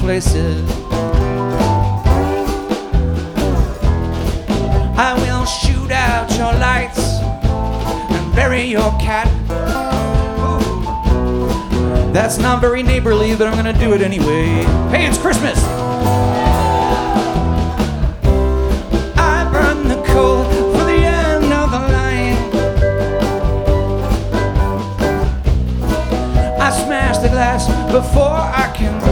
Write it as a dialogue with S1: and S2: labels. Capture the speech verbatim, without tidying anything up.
S1: places. I will shoot out your lights and bury your cat. Ooh. That's not very neighborly, but I'm gonna do it anyway. Hey, it's Christmas! I burn the coal for the end of the line. I smash the glass before I can